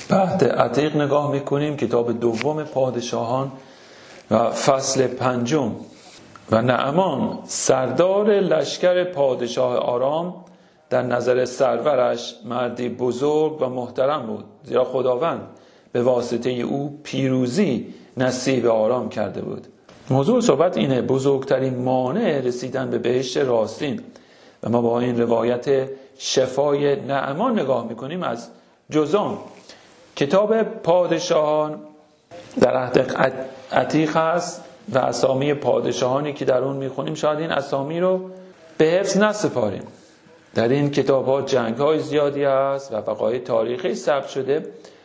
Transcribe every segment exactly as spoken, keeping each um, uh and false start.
عهد عتیق نگاه میکنیم، کتاب دوم پادشاهان و فصل پنجم. و نعمان سردار لشکر پادشاه آرام در نظر سرورش مردی بزرگ و محترم بود، زیرا خداوند به واسطه او پیروزی نصیب آرام کرده بود. موضوع صحبت اینه، بزرگترین مانع رسیدن به بهشت راستین. و ما با این روایت شفای نعمان نگاه میکنیم از جذام. کتاب پادشاهان در عهد عتیق هست و اسامی پادشاهانی که در اون میخونیم شاید این اسامی رو به حفظ نسپاریم. در این کتاب ها جنگ های زیادی هست و وقایع تاریخی ثبت شده،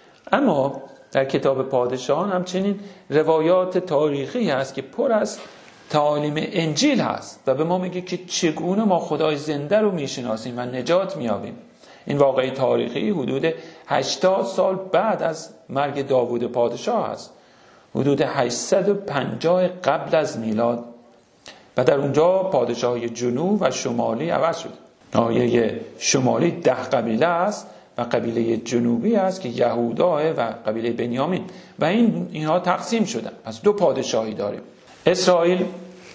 اما در کتاب پادشاهان همچنین روایات تاریخی هست که پر از تعالیم انجیل هست و به ما میگه که چگونه ما خدای زنده رو میشناسیم و نجات میابیم. این واقعی تاریخی حدود هشتاد سال بعد از مرگ داوود پادشاه است، حدود هشتصد و پنجاه قبل از میلاد، و در اونجا پادشاهی جنوب و شمالی عوض شد. ناحیه شمالی ده قبیله است و قبیله جنوبی است که یهودا و قبیله بنیامین، و این اینها تقسیم شدن. پس دو پادشاهی داریم. اسرائیل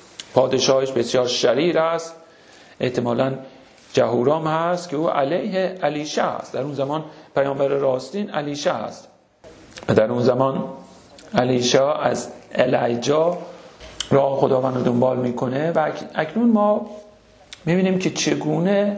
پادشاهش بسیار شریر است، احتمالاً جهورام هست که او علیه الیشع است. در اون زمان پیامبر راستین الیشع است و در اون زمان الیشع از الیجا راه خداوند رو دنبال میکنه. و اکنون ما میبینیم که چگونه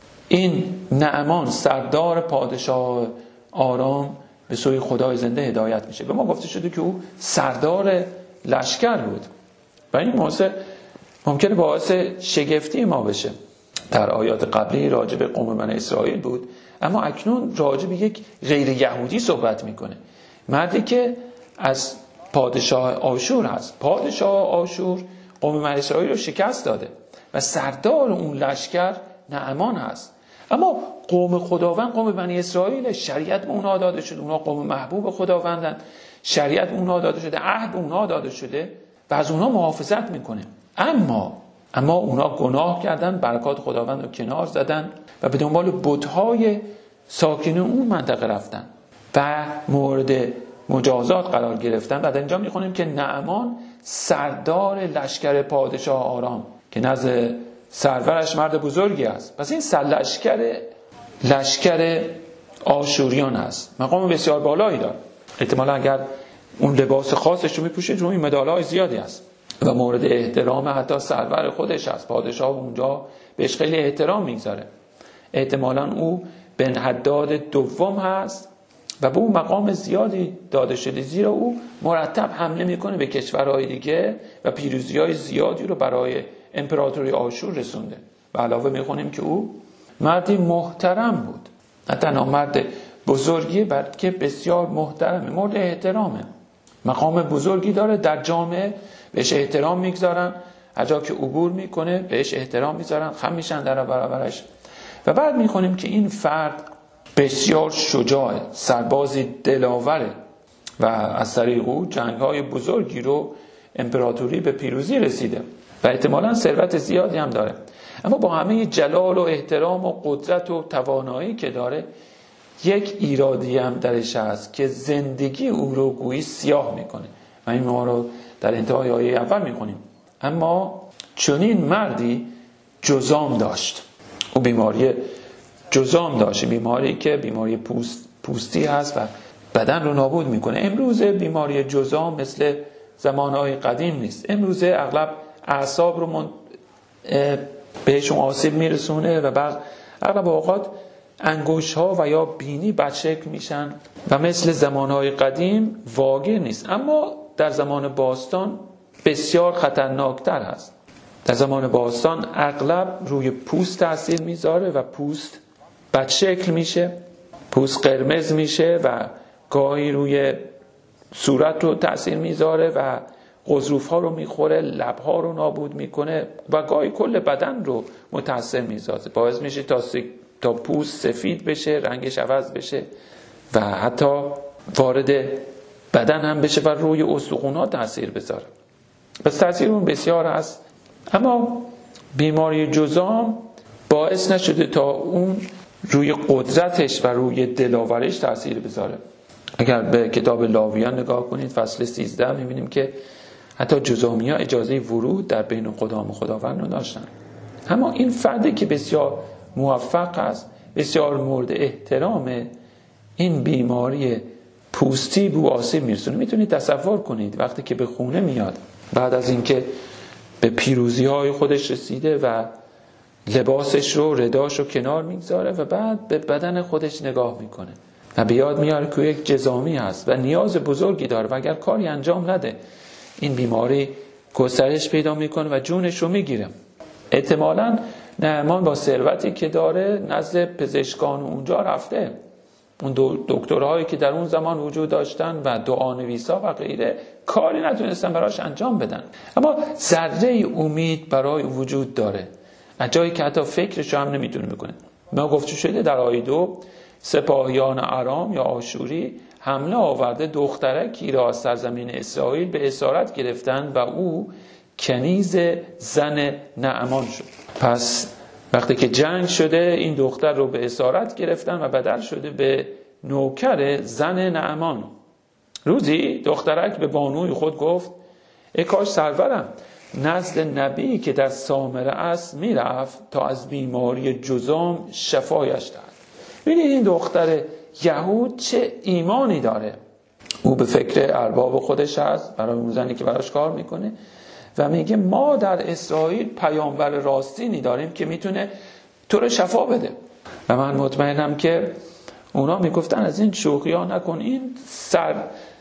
این نعمان سردار پادشاه آرام به سوی خدای زنده هدایت میشه. به ما گفته شده که او سردار لشکر بود و این موضوع ممکنه باعث شگفتی ما بشه. در آیات قبلی راجع به قوم بنی اسرائیل بود، اما اکنون راجع به یک غیر یهودی صحبت میکنه، مردی که از پادشاه آشور هست. پادشاه آشور قوم بنی اسرائیل رو شکست داده و سردار اون لشکر نعمان هست. اما قوم خداوند قوم بنی اسرائیل، شریعت به اونها داده شده، اونها قوم محبوب خداوندن، شریعت به اونها داده شده، عهد به اونها داده شده و از اونها محافظت میکنه. اما اما اونها گناه کردن، برکات خداوند رو کنار زدن و به دنبال بت‌های ساکن اون منطقه رفتن و مورد مجازات قرار گرفتن. بعد اینجا میخونیم که نعمان سردار لشکر پادشاه آرام که نزد سرورش مرد بزرگی است. پس این سرلشکر لشکر آشوریان است، مقام بسیار بالایی داره. احتمالا اگر اون لباس خاصش رو میپوشه روی مدال‌های زیادی است و مورد احترام حتی سرور خودش است. پادشاه اونجا بهش خیلی احترام میگذاره. احتمالاً او بن حداد دوم هست و به اون مقام زیادی داده شده، زیرا او مرتب حمله میکنه به کشورهای دیگه و پیروزی‌های زیادی رو برای امپراتوری آشور رسونده. و علاوه میخونیم که او مردی محترم بود، نه تنها مرد بزرگی بلکه بسیار محترمه، مورد احترامه، مقام بزرگی داره در جامعه، بهش احترام میگذارن، هر جا که عبور میکنه بهش احترام میذارن، خم میشن در برابرش. و بعد میخونیم که این فرد بسیار شجاعه، سربازی دلاوره و از طریق او جنگ‌های بزرگی رو امپراتوری به پیروزی رسیده و احتمالاً ثروت زیادی هم داره. اما با همه جلال و احترام و قدرت و توانایی که داره، یک ایرادی هم درش هست که زندگی او رو گویی سیاه میکنه و این ما رو در انتهای آیه اول میخونیم. اما چنین مردی جذام داشت. او بیماری جذام داشت، بیماری که بیماری پوست پوستی هست و بدن رو نابود میکنه. امروز بیماری جذام مثل زمانهای قدیم نیست. امروز اغلب اعصاب رو من... بهشون آسیب میرسونه و بعد اغلب اوقات انگوش ها و یا بینی بدشکل میشن و مثل زمانهای قدیم واگیر نیست. اما در زمان باستان بسیار خطرناکتر هست. در زمان باستان اغلب روی پوست تاثیر میذاره و پوست بدشکل میشه، پوست قرمز میشه و گاهی روی صورت رو تاثیر میذاره و غضروف ها رو میخوره، لب ها رو نابود میکنه و گاهی کل بدن رو متاثر میذاره. باعث میشه تا س... تا پوست سفید بشه، رنگش عوض بشه و حتی وارد بدن هم بشه و روی استخوان‌ها تاثیر بذاره. پس تاثیر اون بسیار هست. اما بیماری جذام باعث نشده تا اون روی قدرتش و روی دلاورش تاثیر بذاره. اگر به کتاب لاویان نگاه کنید فصل سیزده میبینیم که حتی جذامی‌ها اجازه ورود در بین خدام و خداوند رو داشتن. اما این فردی که بسیار موفق است، بسیار مورد احترام، این بیماری پوستی به آسیب میرسونه. میتونید تصور کنید وقتی که به خونه میاد بعد از اینکه به پیروزی‌های خودش رسیده و لباسش رو رداش رو کنار میگذاره و بعد به بدن خودش نگاه میکنه و به یاد میاره که یک جذامی هست و نیاز بزرگی داره و اگر کاری انجام نده این بیماری گسترش پیدا میکنه و جونش رو میگیره. احتمالاً نعمان با ثروتی که داره نزد پزشکان اونجا رفته، اون دکترهایی که در اون زمان وجود داشتن و دعانویسا و غیره کاری نتونستن براش انجام بدن، اما ذره امید برای وجود داره از جایی که حتی فکرش هم نمیتونه بکنه. ما گفته شده در آیه دو سپاهیان ارام یا آشوری حمله آورده دخترکی را از سرزمین اسرائیل به اسارت گرفتن و او کنیز زن نعمان شد. پس وقتی که جنگ شده این دختر رو به اسارت گرفتن و بدل شده به نوکر زن نعمان. روزی دخترک به بانوی خود گفت ای کاش سرورم نزد نبی که در سامره است میرفت تا از بیماری جذام شفایش دهد. ببینید این دختر یهود چه ایمانی داره. او به فکر ارباب خودش هست برای اون زنی که براش کار میکنه و میگه ما در اسرائیل پیامبر راستینی داریم که میتونه تو رو شفا بده. و من مطمئنم که اونا میگفتن از این شوخی ها نکن، این سر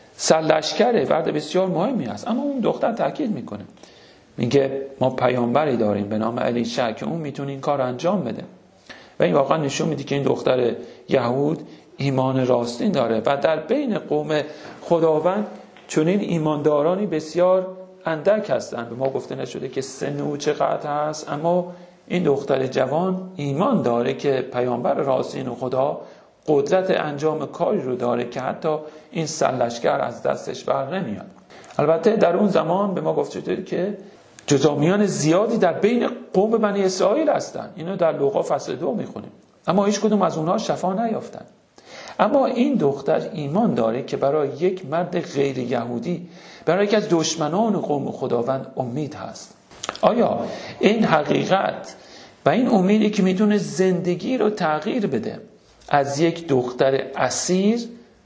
سرلشکره، فرد بسیار مهمی است. اما اون دختر تاکید میکنه، میگه ما پیامبری داریم به نام الیشع که اون میتونه این کار انجام بده. و این واقعا نشون میده که این دختر یهود ایمان راستین داره و در بین قوم خداوند چنین ایماندارانی بسیار اندک هستند. به ما گفته نشده که سن او چقدر هست، اما این دختر جوان ایمان داره که پیامبر راستین و خدا قدرت انجام کاری رو داره که حتی این سرلشکر از دستش بر نمیاد. البته در اون زمان به ما گفته شده که جذامیان زیادی در بین قوم بنی اسرائیل هستن. اینو در لوقا فصل دو میخونیم، اما هیچ کدوم از اونها شفا نیافتن. اما این دختر ایمان داره که برای یک مرد غیر یهودی، برای یکی از دشمنان قوم خداوند امید هست. آیا این حقیقت و این امیدی که میتونه زندگی رو تغییر بده از یک دختر اسیر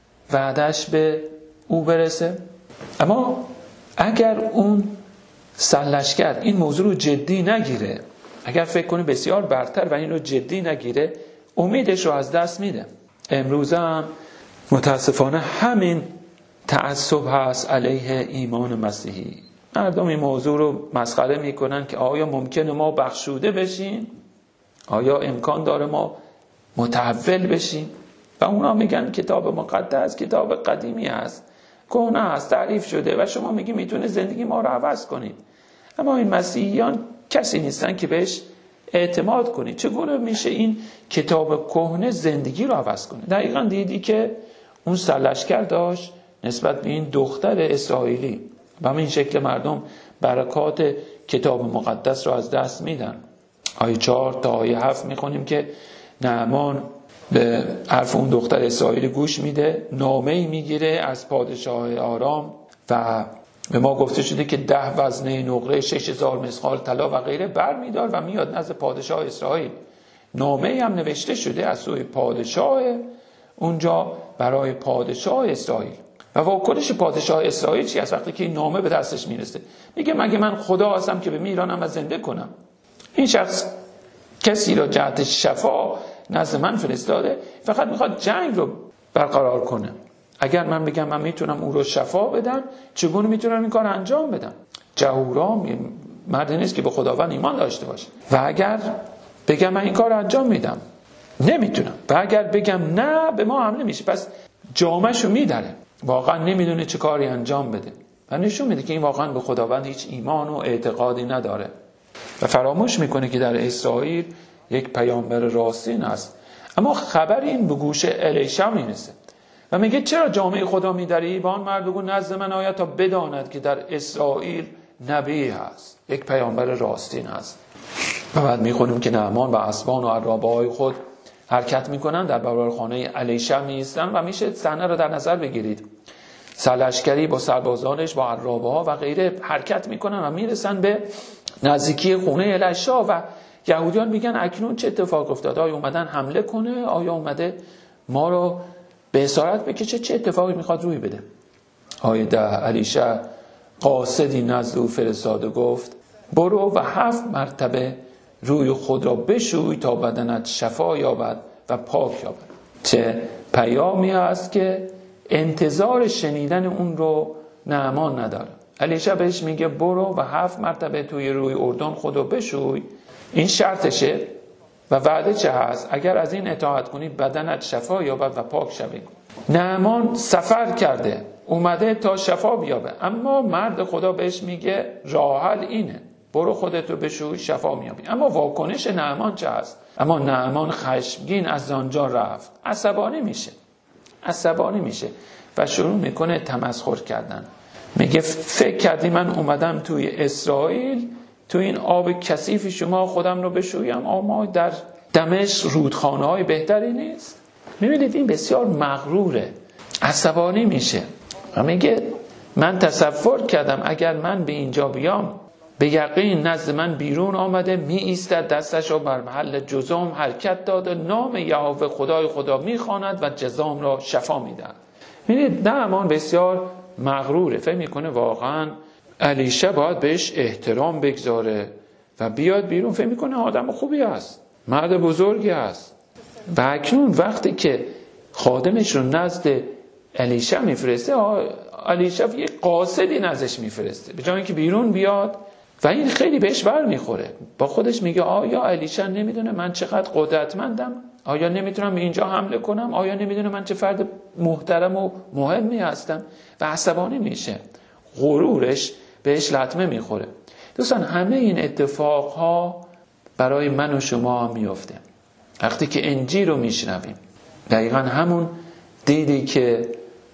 وعدش به او برسه؟ اما اگر اون سرلشکر این موضوع رو جدی نگیره، اگر فکر کنه بسیار برتر و این رو جدی نگیره، امیدش رو از دست میده. امروز هم متاسفانه همین تعصب هست علیه ایمان مسیحی. مردم این موضوع رو مسخره میکنن که آیا ممکنه ما بخشوده بشیم؟ آیا امکان داره ما متحول بشیم؟ و اونا میگن کتاب مقدس کتاب قدیمی است، کهنه است، تعریف شده و شما میگی میتونه زندگی ما رو عوض کنید. اما این مسیحیان کسی نیستن که بهش اعتماد کنید. چگونه میشه این کتاب کهنه زندگی رو عوض کنه؟ دقیقاً دیدی که اون سرلشکر داشت نسبت به این دختر اسرائیلی. و همین شکل مردم برکات کتاب مقدس رو از دست میدن. آیه چهار تا آیه هفت میخونیم که نعمان به حرف اون دختر اسرائیلی گوش میده، نامه‌ای میگیره از پادشاه آرام و به ما گفته شده که ده وزنه نقره، شش هزار مسخال طلا و غیره بر میدار و میاد نزد پادشاه اسرائیل. نامه‌ای هم نوشته شده از سوی پادشاه اونجا برای پادشاه اسرائیل. و واکنش پادشاه اسرائیل چی است وقتی که این نامه به دستش میرسه؟ میگه مگه من خدا هستم که به میرانم و زنده کنم؟ این شخص کسی را جهت شفا نزد من فرستاده، فقط میخواد جنگ رو برقرار کنه. اگر من بگم من میتونم او رو شفا بدم، چگونه میتونم این کار انجام بدم؟ جهورام مردی نیست که به خداوند ایمان داشته باشه. و اگر بگم من این کار انجام میدم، نمیتونم. و اگر بگم نه، به ما حمله میشه. پس جامه‌شو میداره، واقعا نمیدونه چه کاری انجام بده و نشون میده که این واقعا به خداوند هیچ ایمان و اعتقادی نداره و فراموش میکنه که در اسرائیل یک پیامبر راستین است. اما خبر این به گوش الیشع میرسه و میگه چرا جامعه خدا میداری؟ با آن مرد بگو نزد من آید تا بداند که در اسرائیل نبی هست، یک پیامبر راستین هست. و بعد میخونیم که نعمان و اسبان و عرابه‌های خود حرکت میکنن، در برابر خانه الیشع میایستن و میشه صحنه رو در نظر بگیرید. سرلشکری با سربازانش با عرابه ها و غیره حرکت میکنن و میرسن به نزدیکی خونه الیشع و یهودیان میگن اکنون چه اتفاق افتاد؟ آیا اومدن حمله کنه؟ آیا اومده ما رو به اسارت بکشه؟ چه اتفاقی میخواد روی بده؟ آیه ده، الیشع قاصدی نزد او فرستاد و گفت برو و هفت مرتبه روی خود را بشوی تا بدنت شفا یابد و پاک یابد. چه پیامی هست که انتظار شنیدن اون رو نعمان نداره. الیشع بهش میگه برو و هفت مرتبه توی روی اردن خود رو بشوی، این شرطشه و وعده چه هست؟ اگر از این اطاعت کنی بدنت شفا یابد و پاک شوی. نعمان سفر کرده اومده تا شفا بیابه، اما مرد خدا بهش میگه راه حل اینه، برو خودت رو بشوی شفا میابی. اما واکنش نعمان چه هست؟ اما نعمان خشمگین از آنجا رفت، عصبانی میشه عصبانی میشه و شروع میکنه تمسخر کردن. میگه فکر کردی من اومدم توی اسرائیل توی این آب کثیف شما خودم رو بشویم؟ اما در دمشق رودخانه های بهتری نیست؟ میبینید این بسیار مغروره، عصبانی میشه و میگه من تصور کردم اگر من به اینجا بیام به یقین نزد من بیرون آمده می ایستد، دستش را بر محل جزام حرکت داده، نام یهوه خدای خدا میخواند و جزام را شفا میدهد. میبینید نعمان بسیار مغروره، فکر میکنه واقعا الیشع باید بهش احترام بگذاره و بیاد بیرون، فکر میکنه آدم خوبی است، مرد بزرگی است. و اکنون وقتی که خادمش رو نزد الیشع میفرسته، الیشع یک قاصدی نزدش میفرسته به جای اینکه بیرون بیاد و این خیلی بهش بر میخوره. با خودش میگه آیا الیشع نمیدونه من چقدر قدرتمندم؟ آیا نمیتونم به اینجا حمله کنم؟ آیا نمیدونه من چه فرد محترم و مهمی هستم؟ و عصبانی میشه، غرورش بهش لطمه میخوره. دوستان همه این اتفاقها برای من و شما هم میفته وقتی که انجیل رو میشنویم. دقیقا همون دیدی که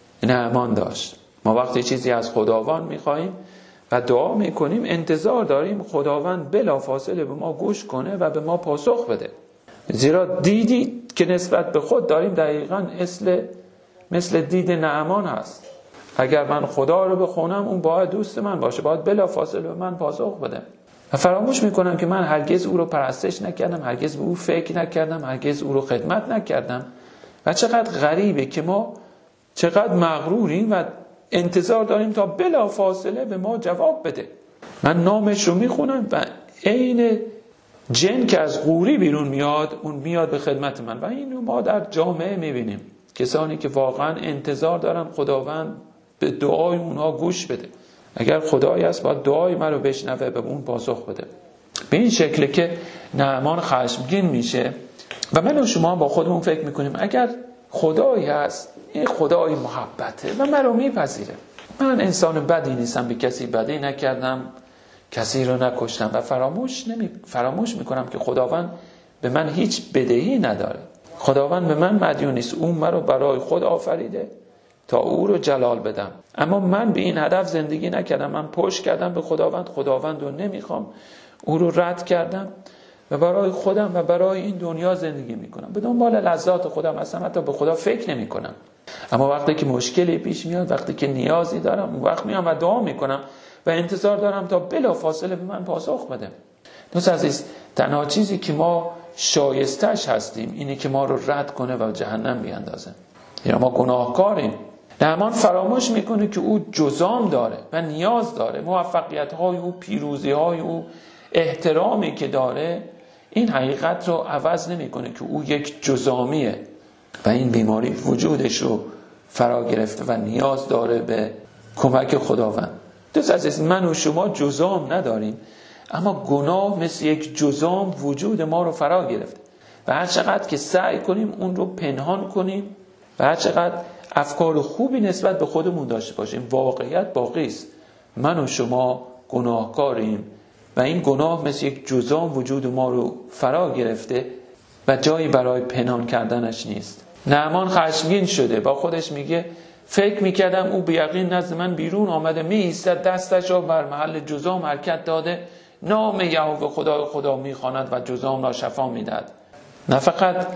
نعمان داشت. ما وقتی چیزی از خداوند میخواییم و دعا میکنیم انتظار داریم خداوند بلافاصله به ما گوش کنه و به ما پاسخ بده، زیرا دیدی که نسبت به خود داریم دقیقا مثل مثل دید نعمان هست. اگر من خدا رو بخونم اون باید دوست من باشه، باید بلافاصله به من پاسخ بده. و فراموش میکنم که من هرگز او رو پرستش نکردم، هرگز به او فکر نکردم، هرگز او رو خدمت نکردم. و چقدر غریبه که ما چقدر مغروریم و انتظار داریم تا بلافاصله به ما جواب بده. من نامش رو میخونم و عین جن که از قوری بیرون میاد اون میاد به خدمت من. و اینو ما در جامعه میبینیم، کسانی که واقعا انتظار دارن خداوند به دعای اونها گوش بده. اگر خدایی هست باید دعای من رو بشنوه به اون پاسخ بده. به این شکل که نعمان خشمگین میشه و من و شما با خودمون فکر میکنیم اگر خدایی هست این خدای محبته و من رو میپذیره، من انسان بدی نیستم، به کسی بدی نکردم، کسی رو نکشتم و فراموش نمی فراموش میکنم که خداوند به من هیچ بدهی نداره. خداوند به من مدیون نیست، اون من رو برای خود آفریده تا او رو جلال بدم. اما من به این هدف زندگی نکردم، من پشت کردم به خداوند، خداوند رو نمیخوام، او رو رد کردم و برای خودم و برای این دنیا زندگی میکنم، به دنبال لذات خودم هستم، حتی به خدا فکر نمیکنم. اما وقتی که مشکلی پیش میاد، وقتی که نیازی دارم، اون وقت میام و دعا میکنم و انتظار دارم تا بلافاصله به من پاسخ بده. دوست عزیز، تنها چیزی که ما شایستش هستیم اینه که ما رو رد کنه و جهنم بیاندازه، یا ما گناهکاریم. نعمان فراموش میکنه که او جزام داره و نیاز داره، موفقیت‌های او، پیروزی‌های او، احترامی که داره این حقیقت رو عوض نمیکنه که او یک جزامیه و این بیماری وجودش رو فرا گرفته و نیاز داره به کمک خداوند. دوست عزیز، من و شما جزام نداریم، اما گناه مثل یک جزام وجود ما رو فرا گرفته و هر چقدر که سعی کنیم اون رو پنهان کنیم و هر چقدر افکار خوبی نسبت به خودمون داشته باشیم، واقعیت باقی است. من و شما گناهکاریم و این گناه مثل یک جزام وجود ما رو فرا گرفته و جایی برای پنهان کردنش نیست. نعمان خشمگین شده، با خودش میگه فکر میکردم او به یقین نزد من بیرون آمده، می ایستد، دستش را بر محل جزام حرکت داده، نام یهوه خدای خدا میخواند و جزام را شفا میدهد. نه فقط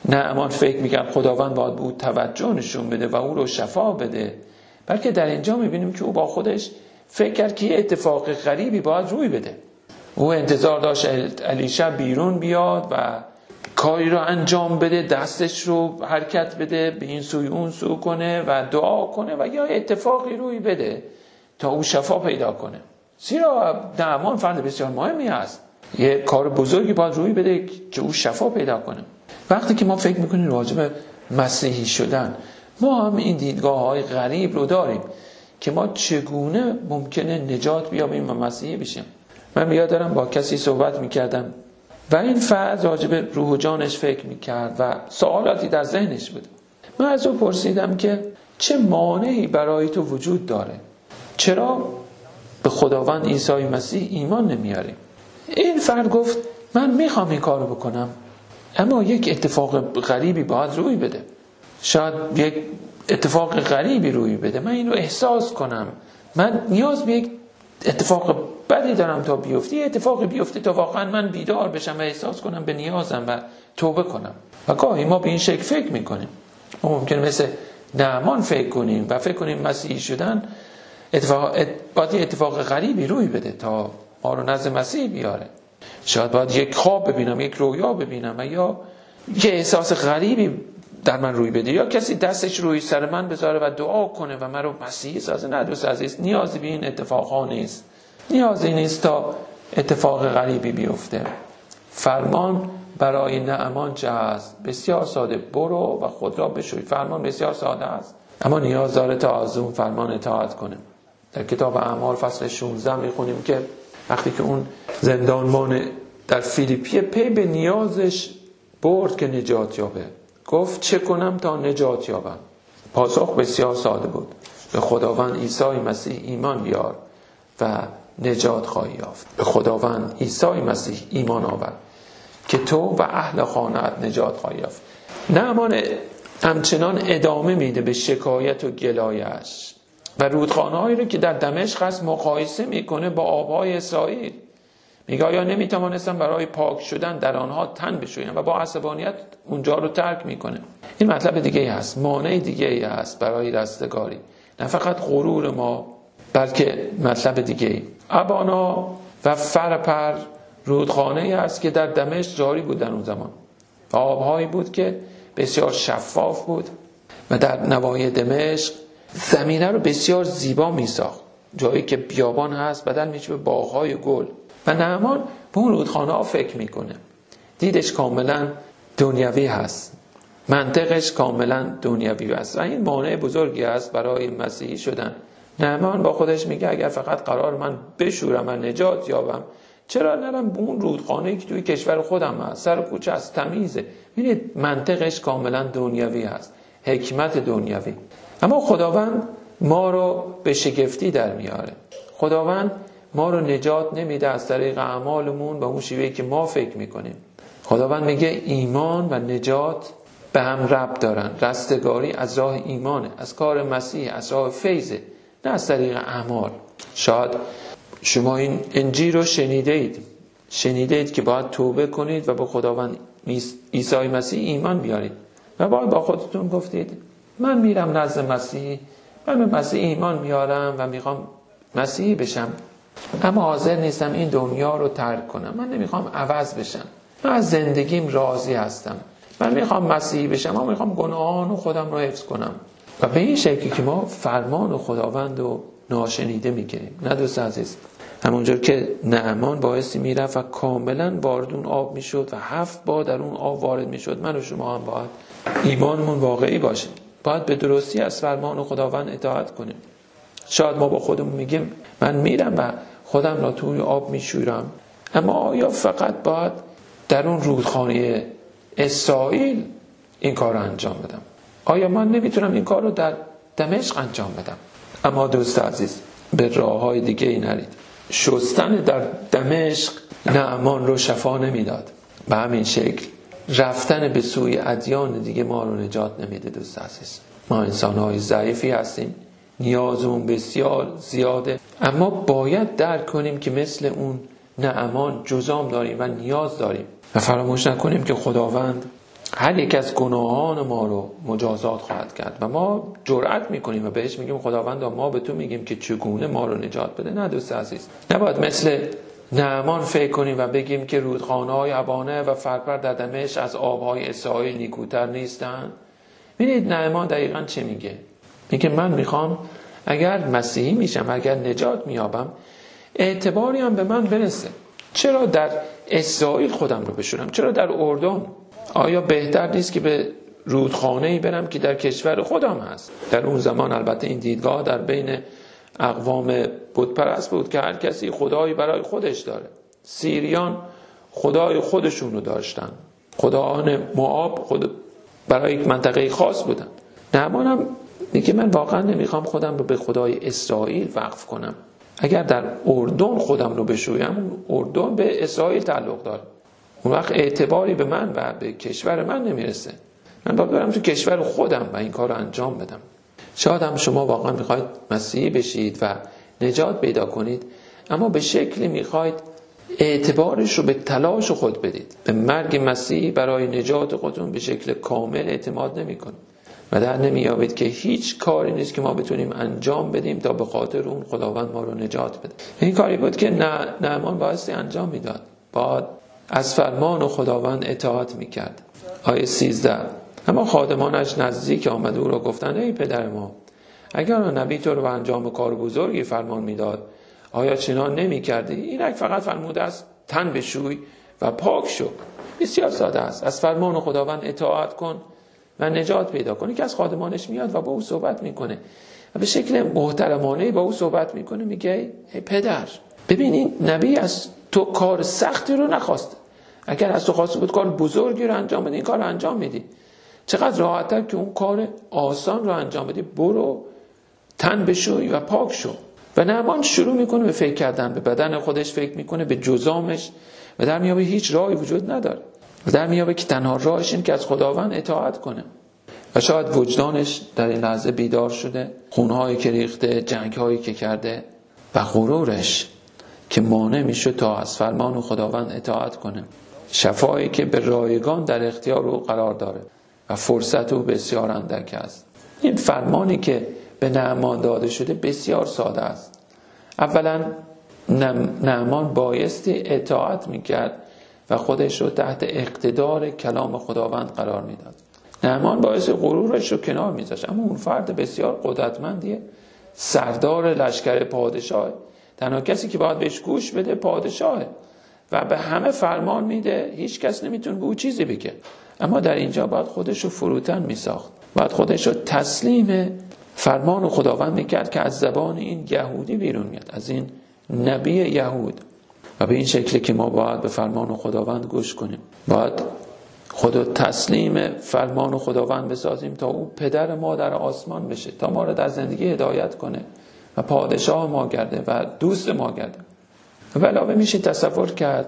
نعمان فکر میکرد خداوند باید به او توجه نشون بده و او رو شفا بده، بلکه در اینجا میبینیم که او با خودش فکر کرد که یه اتفاق غریبی باید روی بده. او انتظار داشت الیشع بیرون بیاد و کاری رو انجام بده، دستش رو حرکت بده، به این سوی اون سو کنه و دعا کنه و یا اتفاقی روی بده تا او شفا پیدا کنه. زیرا نعمان فرد بسیار مهمی است، یه کار بزرگی باید روی بده که او شفا پیدا کنه. وقتی که ما فکر میکنیم راجع به مسیحی شدن، ما هم این دیدگاه های غریب رو داریم که ما چگونه ممکنه نجات بیابیم و مسیحی بشیم. من یاد دارم با کسی صحبت میکردم و این فرد راجع به روح و جانش فکر میکرد و سوالاتی در ذهنش بود. من از او پرسیدم که چه مانعی برای تو وجود داره؟ چرا به خداوند عیسی مسیح ایمان نمیاری؟ این فرد گفت من میخوام این کارو بکنم، اما یک اتفاق غریبی باید روی بده. شاید یک اتفاق غریبی روی بده، من این رو احساس کنم، من نیاز به یک اتفاق بدی دارم تا بیفته، یه اتفاقی بیفته تا واقعا من بیدار بشم و احساس کنم به نیازم و توبه کنم. و گاهی ما به این شکل فکر میکنیم. ما ممکنه مثل نعمان فکر کنیم و فکر کنیم مسیحی شدن اتفاق باید اتفاق غریبی روی بده تا ما رو نزد مسیح بیاره. شاید باید یک خواب ببینم، یک رویا ببینم و یا یه احساس غریبی در من روی بده، یا کسی دستش روی سر من بذاره و دعا کنه و من رو مسیحی سازه. نه دوست عزیز، نیازی به این اتفاقها نیست. نیازی نیست تا اتفاق غریبی بیفته. فرمان برای نعمان چه است؟ بسیار ساده، برو و خود را بشوی. فرمان بسیار ساده است، اما نیاز داره تا از اون فرمان اطاعت کنه. در کتاب اعمال فصل شانزده میخونیم که وقتی که اون زندانبان در فیلیپی پی به نیازش برد که نجات یابه، گفت چه کنم تا نجات یابم؟ پاسخ بسیار ساده بود، به خداوند عیسی مسیح ایمان بیار و نجات خواهی یافت. به خداوند عیسی مسیح ایمان آور که تو و اهل خانه‌ات نجات خواهی یافت. نعمان همچنان ادامه میده به شکایت و گلایش و رودخانه‌هایی رو که در دمشق هست مقایسه میکنه با آب‌های اسرائیل. میگه آیا نمیتوانستم برای پاک شدن در آنها تن بشویم؟ و با عصبانیت اونجا رو ترک میکنه. این مطلب دیگه هست، مانع دیگه هست برای رستگاری، نه فقط غرور ما بلکه مطلب دیگه. ابانا و فرپر رودخانه‌ای است که در دمشق جاری بود در اون زمان. آب‌هایی بود که بسیار شفاف بود و در نواحی دمشق زمینه رو بسیار زیبا میساخت. جایی که بیابان هست بدل میشه به باغ‌های گل. و نعمان به اون رودخانه ها فکر میکنه. دیدش کاملا دنیوی هست، منطقش کاملا دنیوی هست و این مانع بزرگی است برای مسیحی شدن. نعمان با خودش میگه اگر فقط قرار من بشورم و نجات یابم، چرا نرم به اون رودخانه‌ای که توی کشور خودم هست، سر کوچه است، تمیزه. ببینید منطقش کاملا دنیوی هست، حکمت دنیوی. اما خداوند ما رو به شگفتی در میاره. خداوند ما رو نجات نمیده از طریق اعمالمون و اون شیوهی که ما فکر میکنیم. خداوند میگه ایمان و نجات به هم ربط دارن. رستگاری از راه ایمانه، از کار مسیح، از راه فیضه، نه از طریق اعمال. شاید شما این انجیل رو شنیده اید شنیده اید که باید توبه کنید و به خداوند عیسی مسیح ایمان بیارید و باید با خودتون گفتید من میرم نزد مسیح، من به مسیح ایمان میارم و میخوام مسیحی بشم، اما حاضر نیستم این دنیا رو ترک کنم. من نمیخوام عوض بشم، من از زندگیم راضی هستم، من میخوام مسیحی بشم، من میخوام گناهان و خودم رو حفظ کنم. و به این شکلی که ما فرمان و خداوند رو ناشنیده میگیریم. نه دوست عزیز، همونجور که نعمان باعثی میرفت و کاملا وارد اون آب میشد و هفت بار در اون آب وارد میشد، من و شما هم باید ایمانمون واقعی باشه، باید به درستی از فرمان و خداوند اطاعت کنیم. شاید ما با خودمون میگیم من میرم و خودم را توی آب میشورم، اما آیا فقط باید در اون رودخانه اسرائیل این کار رو انجام بدم؟ آیا من نمیتونم این کار رو در دمشق انجام بدم؟ اما دوست عزیز، به راه های دیگه ای نرید. شستن در دمشق نعمان رو شفا نمیداد. به همین شکل رفتن به سوی ادیان دیگه ما رو نجات نمیده. دوست عزیز، ما انسان های ضعیفی هستیم، نیازمون بسیار زیاده، اما باید درک کنیم که مثل اون نعمان جزام داریم و نیاز داریم و فراموش نکنیم که خداوند هر یک از گناهان ما رو مجازات خواهد کرد و ما جرأت میکنیم و بهش میگیم خداوندا ما به تو میگیم که چگونه ما رو نجات بده. نه دوست عزیز، نباید مثل نعمان فکر کنیم و بگیم که رودخانه‌های ابانه و فرپر در دمشق از آبهای اسرائیل نیکوتر نیستن. ببینید نعمان دقیقاً چه میگه؟ میگه من میخوام اگر مسیحی میشم، اگر نجات میابم، اعتباری هم به من برسه. چرا در اسرائیل خودم رو بشورم؟ چرا در اردن؟ آیا بهتر نیست که به رودخانه‌ای برم که در کشور خودم هست؟ در اون زمان البته این دیدگاه در بین اقوام بتپرست بود که هر کسی خدایی برای خودش داره. سیریان خدای خودشون رو داشتن، خدایان موآب خود برای یک منطقه خاص بودن. نعمان هم میگه من واقعا نمیخوام خودم رو به خدای اسرائیل وقف کنم. اگر در اردن خودم رو بشویم، اردن به اسرائیل تعلق داره، اون وقت اعتباری به من و به کشور من نمیرسه. من باید برم تو کشور خودم و این کار رو انجام بدم. شاید هم شما واقعا میخواید مسیحی بشید و نجات پیدا کنید، اما به شکلی میخواید اعتبارش رو به تلاش خود بدید. به مرگ مسیحی برای نجات خودتون به شکل کامل اعتماد نمی کنید و در نمیابید که هیچ کاری نیست که ما بتونیم انجام بدیم تا به خاطر اون خداوند ما رو نجات بده. این کاری بود که نعمان بایستی انجام میداد، باید از فرمان و خداوند اطاعت میکرد. آیه سیزده، اما خادمانش نزدیک آمد او را گفتند ای پدر ما، اگر نبی تو رو به انجام کار بزرگی فرمان میداد، آیا چنان نمی کردی؟ اینک فقط فرموده است تن بشوی و پاک شو. بسیار ساده است. از فرمان خداوند اطاعت کن و نجات پیدا کنی. که از خادمانش میاد و با او صحبت میکنه و به شکل محترمانه با او صحبت میکنه، میگه ای پدر، ببین این نبی از تو کار سختی رو نخواسته. اگر از تو خواسته بود کار بزرگی رو انجام بدی، این کار رو انجام میدی. چقدر راحت‌تر که اون کار آسان رو انجام بدی. برو تن بشوی و پاک شو. و نعمان شروع میکنه به فکر کردن، به بدن خودش فکر میکنه، به جزامش، و در میابه هیچ راهی وجود نداره و در میابه که تنها راهش این که از خداوند اطاعت کنه. و شاید وجدانش در این لحظه بیدار شده، خونهایی که ریخته، جنگهایی که کرده و غرورش که مانع میشه تا از فرمان خداوند اطاعت کنه. شفایی که به رایگان در اختیار او قرار داره و فرصت او بسیار اندک است. این فرمانی که به نعمان داده شده بسیار ساده است. اولا نعمان بایستی اطاعت میکرد و خودش رو تحت اقتدار کلام خداوند قرار میداد. نعمان باعث غرورش رو کنار میذاشت، اما اون فرد بسیار قدرتمندیه، سردار لشکر پادشاه، تنها کسی که باید بهش گوش بده پادشاهه و به همه فرمان میده، هیچ کس نمیتونه به او چیزی بگه. اما در اینجا باید خودش رو فروتن میساخت، باید خودش رو تسلیم فرمان خداوند میکرد که از زبان این یهودی بیرون میاد، از این نبی یهود. و به این شکلی که ما باید به فرمان خداوند گوش کنیم، باید خودو تسلیم فرمان خداوند بسازیم تا او پدر ما در آسمان بشه، تا ما رو در زندگی هدایت کنه و پادشاه ما گرده و دوست ما گرده. و علاوه میشه تصور کرد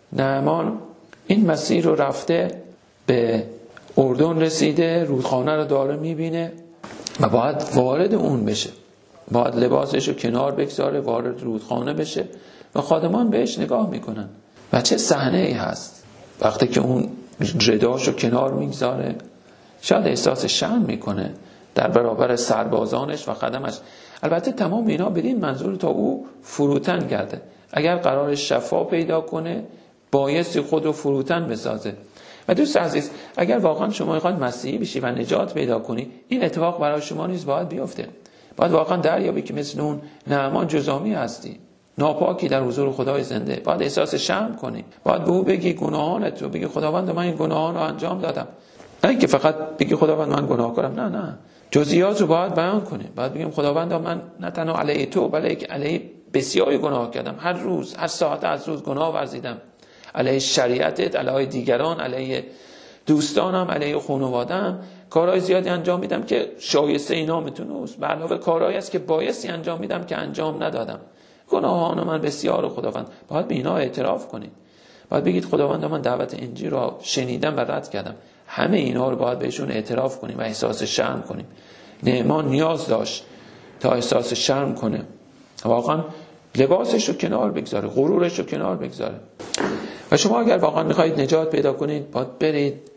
نعمان این مسیر رو رفته، به اردن رسیده، رودخانه رو داره میبینه و باید وارد اون بشه، باید لباسش رو کنار بگذاره، وارد رودخانه بشه و خادمان بهش نگاه میکنن. و چه صحنه ای هست وقتی که اون رداش رو کنار میگذاره، شاید احساس شرم میکنه در برابر سربازانش و خدمش. البته تمام اینا بدین منظور تا او فروتن گرده. اگر قرار شفا پیدا کنه بایستی خود رو فروتن بسازه. و دوست عزیز، اگر واقعا شما میخواید مسیحی بشی و نجات پیدا کنی، این اتفاق برای شما نیز باید بیفته. باید واقعا دریابی که مثل اون نعمان جزامی هستی، ناپاکی در حضور خدای زنده. باید احساس شرم کنی، باید به او بگی گناهانت رو، بگی خداوند من این گناهان رو انجام دادم. نه اینکه فقط بگی خداوند من گناهکارم، نه نه، جزئیات رو باید بیان کنی. باید بگیم خداوند من نه تنها علیه تو بلکه علیه بسیاری گناه کردم، هر روز هر ساعت از روز گناه ورزیدم، علیه شریعتت، علیه دیگران، علیه دوستانم، علیه خانواده‌ام، کارهای زیادی انجام میدم که شایسته اینا میتونست، به علاوه کارهایی است که بایستی انجام میدم که انجام ندادم. گناهان من بسیار خداوند. باید به اینا اعتراف کنید. باید بگید خداوند من دعوت انجیل را شنیدم و رد کردم. همه اینا رو باید بهشون اعتراف کنیم و احساس شرم کنیم. نعمان نیاز داشت تا احساس شرم کنه، واقعا لباسش رو کنار بگذاره، غرورش رو کنار بگذاره. و شما اگر واقعا میخواهید نجات پیدا کنید، باید برید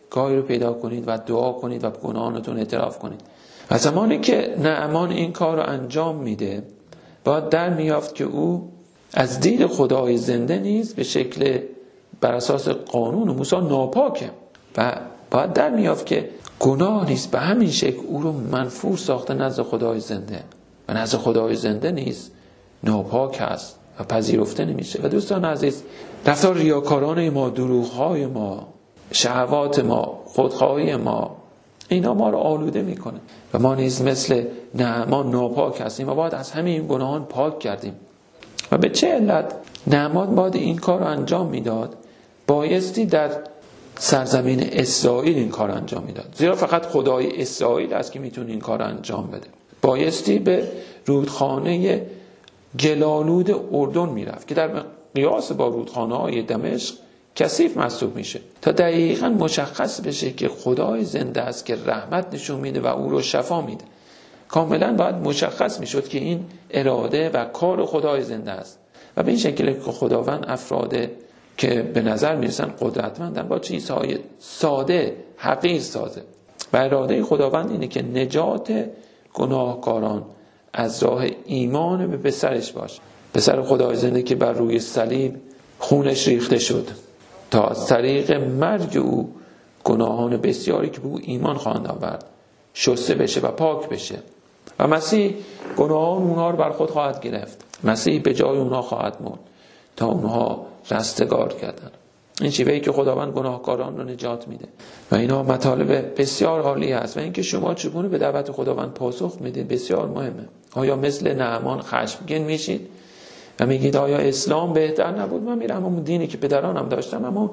گاهی رو پیدا کنید و دعا کنید و گناهانتون اعتراف کنید. و زمانی که نعمان این کار رو انجام میده، باید در میافت که او از دید خدای زنده نیست به شکل بر اساس قانون موسی ناپاکه و باید در میافت که گناه نیست به همین شکل او رو منفور ساخته نزد خدای زنده و نزد خدای زنده نیست ناپاک هست و پذیرفته نمیشه. و دوستان عزیز، رفتار ریاکارانه ما، دروغ‌های ما، شهوات ما، خودخواهی ما، اینا ما رو آلوده میکنه و ما نیز مثل نعمان ناپاک هستیم و باید از همین گناهان پاک کردیم. و به چه علت نعمان باید این کار رو انجام میداد؟ بایستی در سرزمین اسرائیل این کار انجام میداد، زیرا فقط خدای اسرائیل است که میتونه این کار انجام بده. بایستی به رودخانه گلالود اردن میرفت که در قیاس با رودخانه های دمشق کثیف محسوب میشه، تا دقیقاً مشخص بشه که خدای زنده است که رحمت نشون میده و او رو شفا میده. کاملا باید مشخص میشد که این اراده و کار خدای زنده است و به این شکل که خداوند افراد که به نظر میرسن قدرتمندن با چیزهای ساده حقیر سازه. و اراده خداوند اینه که نجات گناهکاران از راه ایمان به پسرش باشه، پسر خدای زنده که بر روی صلیب خونش ریخته شد تا از طریق مرگ او گناهان بسیاری که به او ایمان خواهند آورد شسته بشه و پاک بشه و مسیح گناهان اونها رو بر خود خواهد گرفت. مسیح به جای اونها خواهد مرد تا اونها رستگار کردن. این شیوهی که خداوند گناهکاران رو نجات میده و اینا مطالب بسیار عالی است و اینکه شما چگونه به دعوت خداوند پاسخ میدید بسیار مهمه. آیا مثل نعمان خشمگین میشید و میگید آیا اسلام بهتر نبود؟ من میرم همون دینی که پدرانم داشتم، اما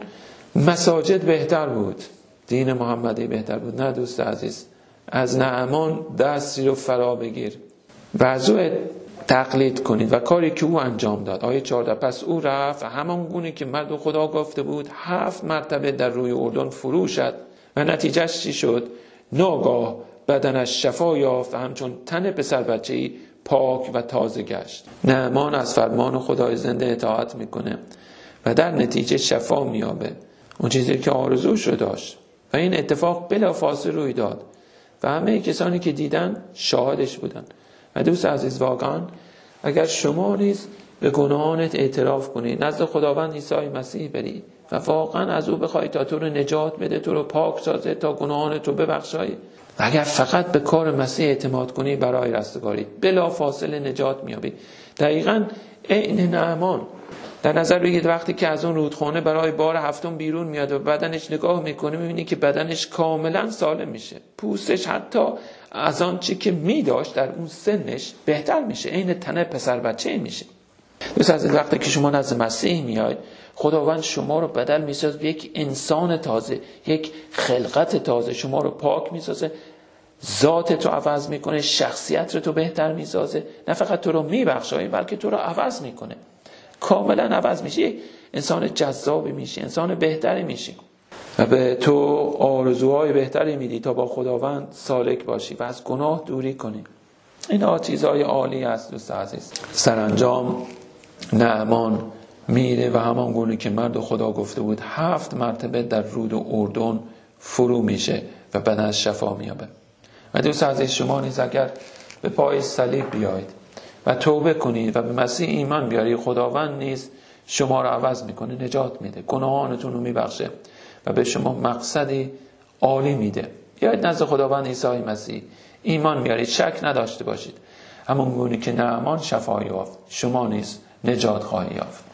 مساجد بهتر بود، دین محمدی بهتر بود. نه دوست عزیز، از نعمان دستی رو فرا بگیر و از او تقلید کنید و کاری که او انجام داد. آیه چهارده، پس او رفت و همان گونه که مرد خدا گفته بود هفت مرتبه در روی اردن فرو شد و نتیجهش چی شد؟ ناگاه بدنش شفا یافت و همچون تن پسر بچه‌ای پاک و تازه گشت. نعمان از فرمان خدای زنده اطاعت میکنه و در نتیجه شفا میابه، اون چیزی که آرزوش رو داشت و این اتفاق بلافاصله روی داد و همه کسانی که دیدن شاهدش بودن. و دوست عزیز، واقعا اگر شما نیز به گناهانت اعتراف کنی، نزد خداوند عیسی مسیح بری و واقعا از او بخوای تا تو رو نجات بده، تو رو پاک سازه، تا گناهانت رو ببخشای، و اگر فقط به کار مسیح اعتماد کنی برای رستگاری بلا فاصله نجات میابی. دقیقاً عین نعمان. در نظر بگید وقتی که از اون رودخانه برای بار هفتم بیرون میاد و بدنش نگاه میکنه، میبینی که بدنش کاملا سالم میشه، پوستش حتی از آن چی که میداشت در اون سنش بهتر میشه، عین تن پسر بچه میشه. دوست عزیز، وقتی که شما نزد مسیح میاید، خداوند شما رو بدل میسازه به یک انسان تازه، یک خلقت تازه، شما رو پاک میسازه، ذاتت رو عوض میکنه، شخصیت رو تو بهتر میسازه، نه فقط تو رو میبخشه بلکه تو رو عوض میکنه، کاملا عوض میشی، انسان جذابی میشی، انسان بهتری میشی و به تو آرزوهای بهتری میدی تا با خداوند سالک باشی و از گناه دوری کنی. اینا چیزهای عالی است دوست عزیز. سرانجام نعمان میره و همان گونه که مرد خدا گفته بود هفت مرتبه در رود اردن فرو میشه و بدنش شفا میابه. و دوست عزیز، شما نیز اگر به پای صلیب بیایید و توبه کنید و به مسیح ایمان بیاری، خداوند نیز شما رو عوض میکنه، نجات میده، گناهانتون رو میبخشه و به شما مقصدی عالی میده. بیایید نزد خداوند عیسی مسیح ایمان بیارید، شک نداشته باشید. همون گونه که نعمان شفا یافت، شما نیز نجات خواهی یافت.